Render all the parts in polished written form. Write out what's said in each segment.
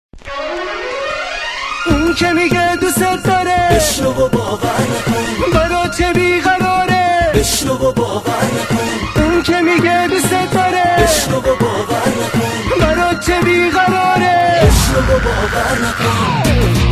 اون که میگه دوست داره بشنو و باور نکن، برات چه بیقراره بشنو و باور نکن، اون که میگه دوست داره بشنو و باور نکن، برات چه بیقراره بشنو و باور نکن.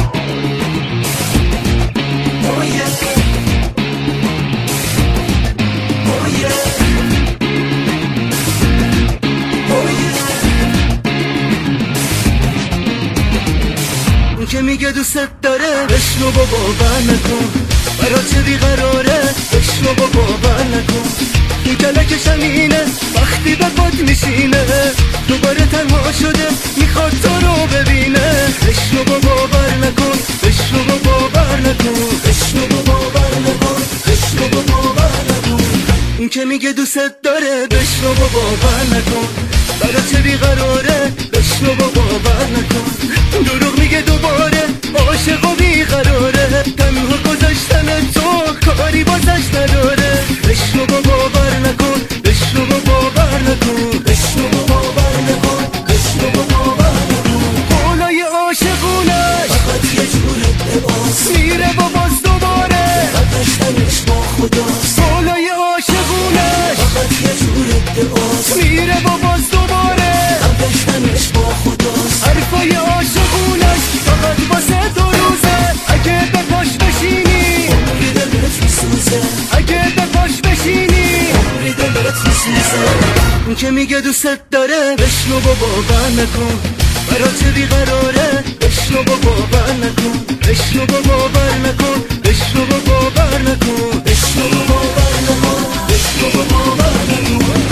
اون که میگه دوست داره بشنو و باور نکن، برات چه بیقراره بشنو و باور نکن. این کلک شمینه وقتی به پات میشینه، دوباره تنها شده میخواد تو رو ببینه. بشنو و باور نکن، بشنو و باور نکن، بشنو و باور نکن، بشنو و باور نکن. این که میگه دوست داره بشنو و باور نکن، برات چه بیقراره بشنو و باور نکن. دروغ میگه دوباره عاشق و بیقراره، تنها گذاشتن تو کاری بازش نداره. بشنو و باور نکن، بشنو و باور نکن، بشنو و باور نکن، بشنو و باور نکن. قولای عاشقونش فقط یه جور لباس میره و باز دوباره داشتنش با خداست. قولای عاشقونش فقط یه جور لباس میره و باز دوباره داشتنش با خداست. حرفای عاشقونش فقط واسه دو روزه، اگه به پاش بشینی عمری دلت میسوزه، اگه به پاش بشینی عمری دلت میسوزه. اون که میگه دوست داره بشنو و باور نکن، برات چه بیقراره بشنو و باور نکن، بشنو و باور نکن، بشنو و باور نکن، بشنو و باور نکن، بشنو و باور نکن.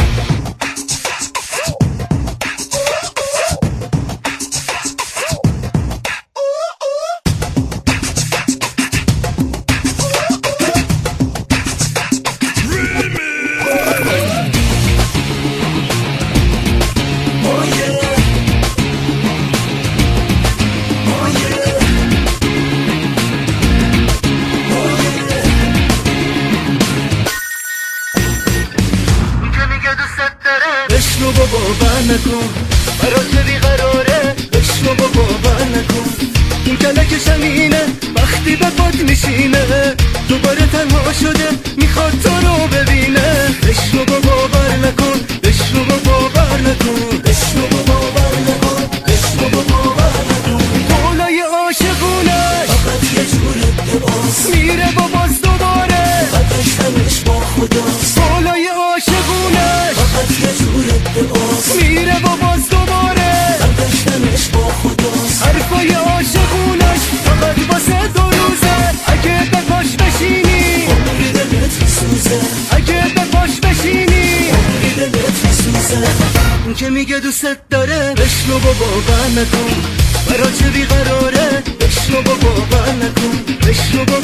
بشنو و باور نکن، برات چه بیقراره بشنو و باور نکن. این کلک شمینه وقتی به پات میشینه، دوباره تنها شده میخواد تو رو ببینه. بشنو و باور نکن، بشنو و باور نکن، بشنو و باور نکن، بشنو و باور نکن. قولای عاشقونش فقط یه جور لباس میره و باز دوباره داشتنش با خداست. قولای عاشقونش فقط یه جور لباس میره و باز دوباره داشتنش با خداست. حرفای عاشقونش فقط واسه دو روزه، اگه به پاش بشینی عمری دلت میسوزه، اگه به پاش بشینی عمری دلت میسوزه. اون که میگه دوست داره بشنو و باور نکن، برات چه بیقراره بشنو و باور نکن، بشنو و